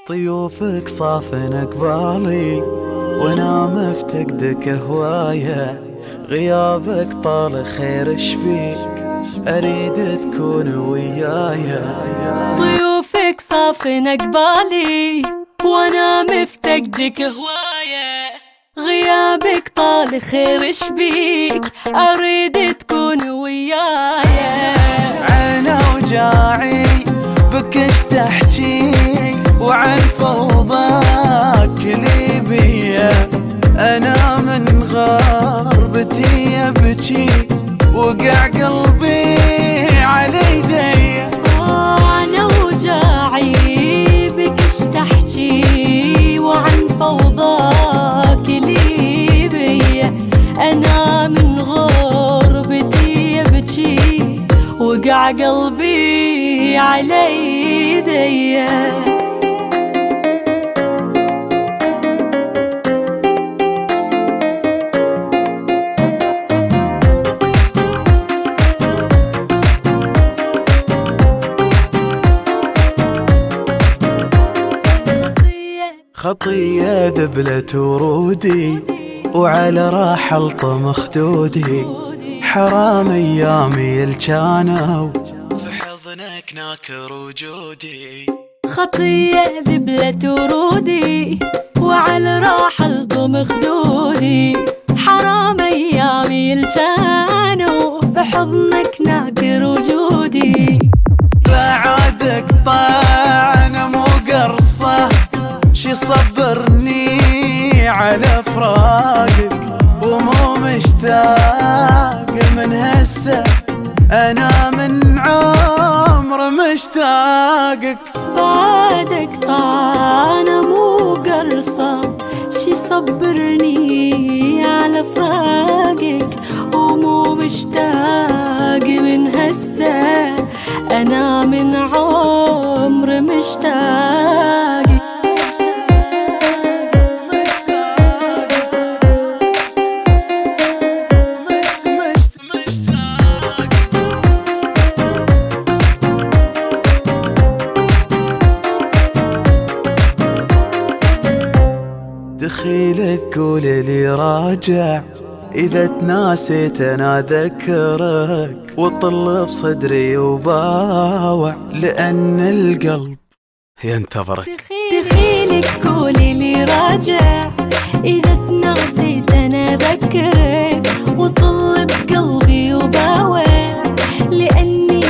طيوفك صافن قبالي وانا مفتقدك هواية، غيابك طال خير شبيك اريد تكون ويايا. طيوفك صافن قبالي وانا مفتقدك هواية، غيابك طال خير شبيك اريد تكون ويايا. عينا وجاعي بك تحكي وعن فوضاك لي بيا، انا من غربتي ابكي وقع قلبي على يديا. انا وجاعي بك تحكي وعن فوضاك لي بيا، انا من غربتي ابكي وقع قلبي على يديا. خطية ذبلت ورودي وعلى راحل طمخ دودي، حرام ايامي الجانوا في حضنك ناكر وجودي. خطية ذبلت ورودي وعلى راحل طمخ دودي، حرام ايامي الجانوا في حضنك ناكر وجودي. بعدك طعن مو قرصه شي صبرني على فراقك، ومو مشتاق من هسه انا من عمر مشتاقك. بعدك طعنة مو قرصة شي صبرني على فراقك، ومو مشتاق من هسه انا من عمر مشتاقك. دخيلك قولي راجع إذا تناسيت أنا أذكرك، وطل بصدري وباوع لأن القلب ينتظرك. دخيلك قولي راجع إذا تناسيت أنا أذكرك، وطل بقلبي وباوع لأني